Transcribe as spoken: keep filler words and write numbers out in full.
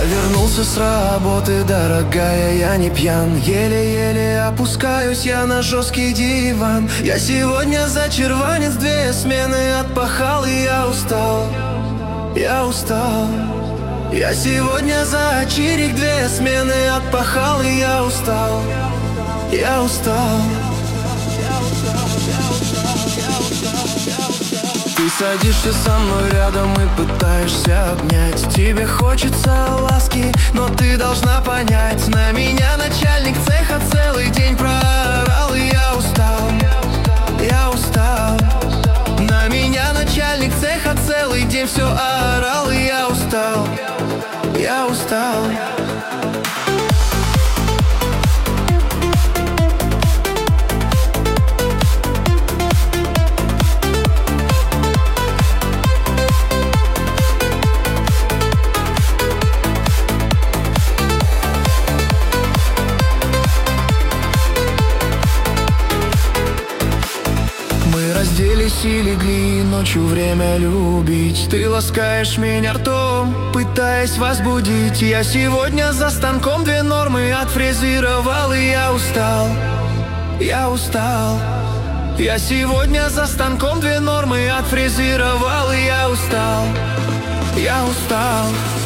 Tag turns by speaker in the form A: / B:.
A: Вернулся с работы, дорогая, я не пьян. Еле-еле опускаюсь я на жесткий диван. Я сегодня за черванец две смены отпахал, и я устал, я устал. Я сегодня за чирик две смены отпахал, и я устал, я устал. Ты садишься со мной рядом и пытаешься обнять. Тебе хочется ласки, но ты должна понять, на меня начальник цеха целый день проорал, и я устал, я устал. На меня начальник цеха целый день все орал, и я устал, я устал. Разделись и легли ночью время любить. Ты ласкаешь меня ртом, пытаясь возбудить. Я сегодня за станком две нормы отфрезеровал, и я устал, я устал. Я сегодня за станком две нормы отфрезеровал, и я устал, я устал.